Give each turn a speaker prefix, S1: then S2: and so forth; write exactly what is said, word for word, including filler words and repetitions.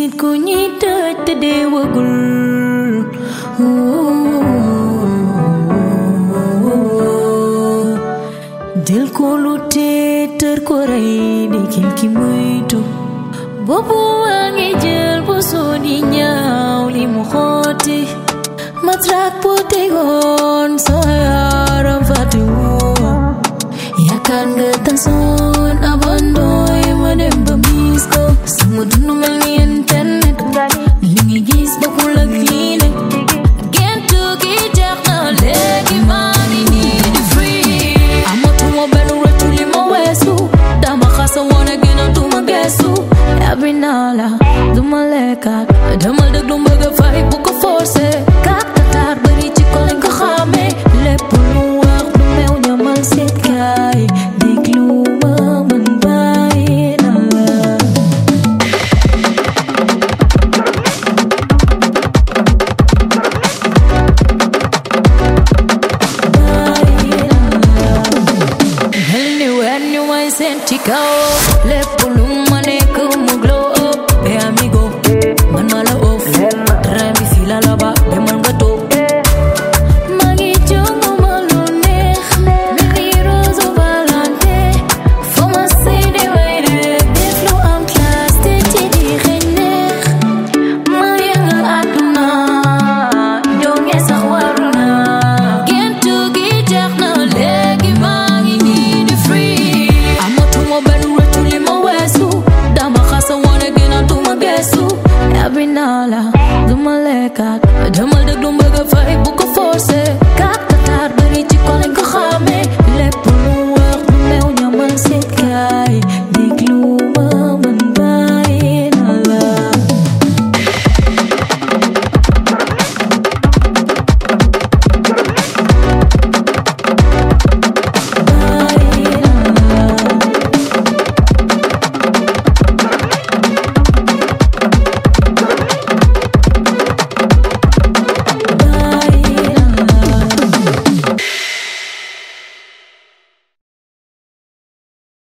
S1: nit ku ñuy tëj te deewagul. Del ko lu tër ko rey de kel ki moytu. Boppu waa ngi jël bu soo di ñaaw li mu xooti. Matrak bu tegoon soo yaram fàttewoo. Yaakaar nga tan soon abandooy ma dem ba miis ko. Sama dundu mel ni internet. Li ngi gis bokkul ak lii ne. Gentu gi jeex na léegi maa ngi nii di free. Amatuma benn rëccu li ma weesu. Dama xasa woon a gën a duma geesu. Yabbi naa la duma lekkaat. Demal dëgg lu mbëgg a fay bu ko forcé. Kat kataar bari ci ko lañ ko xamee. Lépp lu wax du meew ñamal seet kaay. Déglu ma man bàyyi na la. Bàyyi na la. Mel ni weer ñu may seen ci kaw. Lépp lu ma nekk mu glow up. Be amigo man ma la off. Train bi fii la la ba demal nga toog. Maa ngi jongo ma lu neex. Mel ni Rose au Valente. Foo ma sey de way rek. Def lu am classe te ci di xëy neex. Maa yëngal àdduna. Jonge sax waru na. Gentu gi jeex na léegi maa ngi nii di free. Amatuma benn rëccu li ma weesu. Dama xasa woon a gën a duma geesu. Yabbi naa la duma lekkaat. Demal dëgg lu mbëgg a fay bu ko forcé. Kat kataar bari ci ko lañ ko xamee. Lépp